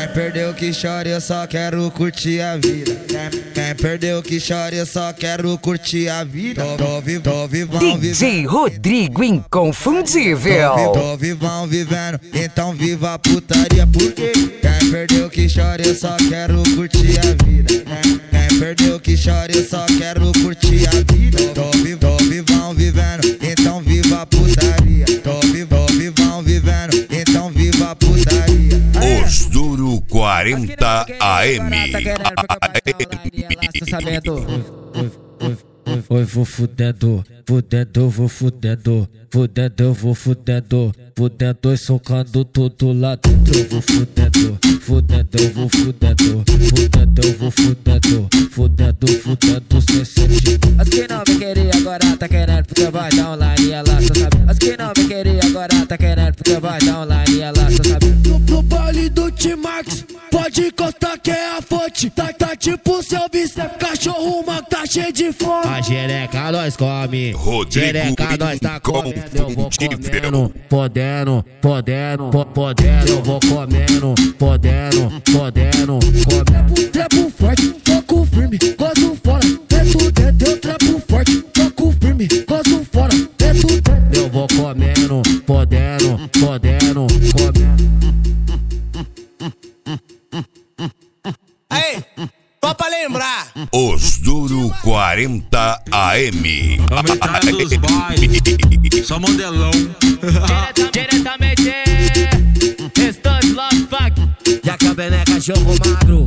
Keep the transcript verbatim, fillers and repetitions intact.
Quem perdeu que chora, eu só quero curtir a vida. Quem, quem perdeu que chora, eu só quero curtir a vida. Tô, tô, vivo, tô vivão, D J vivendo. Rodrigo Inconfundível. Tô, tô vivão, vivendo, então viva a putaria. Porque quem perdeu que chora, eu só quero curtir a vida. Quem, quem perdeu que chora, eu só quero curtir a vida. Tô, vivo, tô vivão, vivendo, então viva a putaria. Tô vivo, tô vivão, vivendo, então viva a putaria. Os Duro quarenta A M. Oi, vou fudendo, fudendo, vou fudendo, fudendo, vou fudendo, fudendo e socando tudo lá dentro. Eu vou fudendo, fudendo, vou fudendo, fudendo, vou fudendo, fudendo, fudendo, sem sentir. As que não me queria agora tá querendo porque vai dar online e ela só sabe. As que não me queria agora tá querendo porque vai dar online e ela só sabe. No, no baile do T-Max, pode encostar que é a fonte. Tá, tá tipo seu bicep, cachorro humano tá cheio de fome. A xereca nós come, Rodrigo xereca nós tá comendo. Eu vou comendo, podendo, podendo, po- podendo. Eu vou comendo, podendo, podendo, comendo. Trepo forte, toco firme, gosto fora. Dentro dentro, eu trepo forte, toco firme, gosto fora. Dentro dentro. Eu vou comendo, podendo, podendo, comendo. Aí, só pra lembrar. Os Duro quarenta A M. A metade dos bailes, só modelão. Diretamente, Estante Love Fuck. Já que a beneca cachorro magro,